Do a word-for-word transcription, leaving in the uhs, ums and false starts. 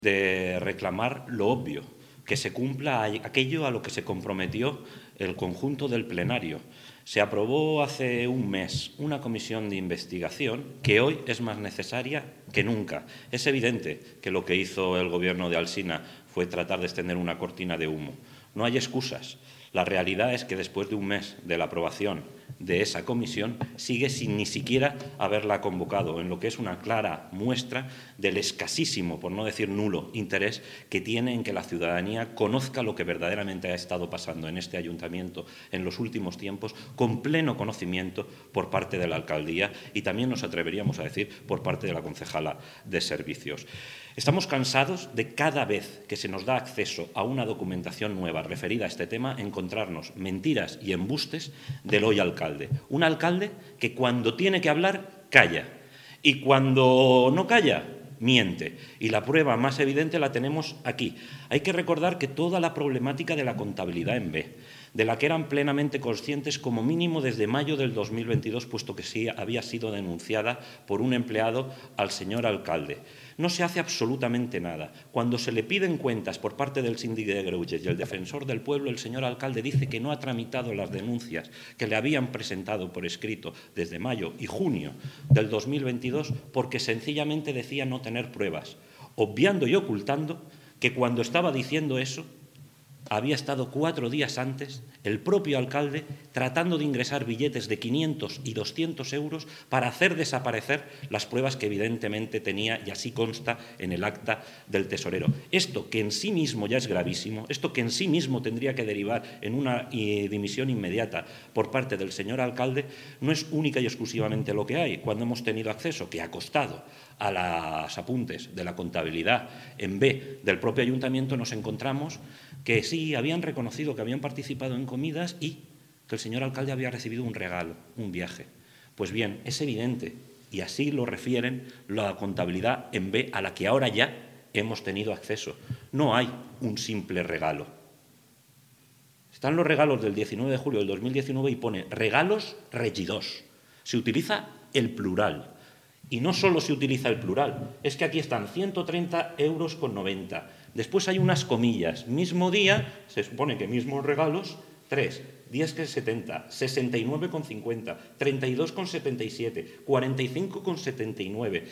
de reclamar lo obvio, que se cumpla aquello a lo que se comprometió el conjunto del plenario. Se aprobó hace un mes una comisión de investigación que hoy es más necesaria que nunca. Es evidente que lo que hizo el Gobierno de Alsina fue tratar de extender una cortina de humo. No hay excusas. La realidad es que después de un mes de la aprobación de esa comisión sigue sin ni siquiera haberla convocado, en lo que es una clara muestra del escasísimo, por no decir nulo, interés que tiene en que la ciudadanía conozca lo que verdaderamente ha estado pasando en este ayuntamiento en los últimos tiempos, con pleno conocimiento por parte de la alcaldía y también nos atreveríamos a decir por parte de la concejala de servicios. Estamos cansados de cada vez que se nos da acceso a una documentación nueva referida a este tema encontrarnos mentiras y embustes del hoy alcalde. Un alcalde que cuando tiene que hablar, calla. Y cuando no calla, miente. Y la prueba más evidente la tenemos aquí. Hay que recordar que toda la problemática de la contabilidad en B, de la que eran plenamente conscientes como mínimo desde mayo del dos mil veintidós, puesto que sí había sido denunciada por un empleado al señor alcalde. No se hace absolutamente nada. Cuando se le piden cuentas por parte del síndic de Greuges y el defensor del pueblo, el señor alcalde dice que no ha tramitado las denuncias que le habían presentado por escrito desde mayo y junio del dos mil veintidós porque sencillamente decía no tener pruebas, obviando y ocultando que cuando estaba diciendo eso había estado cuatro días antes el propio alcalde tratando de ingresar billetes de quinientos y doscientos euros para hacer desaparecer las pruebas que evidentemente tenía, y así consta en el acta del tesorero. Esto, que en sí mismo ya es gravísimo, esto que en sí mismo tendría que derivar en una eh, dimisión inmediata por parte del señor alcalde, no es única y exclusivamente lo que hay. Cuando hemos tenido acceso, que ha costado, a los apuntes de la contabilidad en B del propio ayuntamiento, nos encontramos que sí habían reconocido que habían participado en comidas y que el señor alcalde había recibido un regalo, un viaje. Pues bien, es evidente, y así lo refieren la contabilidad en B a la que ahora ya hemos tenido acceso. No hay un simple regalo. Están los regalos del diecinueve de julio del dos mil diecinueve y pone regalos regidors. Se utiliza el plural. Y no solo se utiliza el plural, es que aquí están ciento treinta euros con noventa. Después hay unas comillas. Mismo día, se supone que mismos regalos, tres, diez con setenta, sesenta y nueve con cincuenta, treinta y dos con setenta y siete, cuarenta y cinco con setenta y nueve,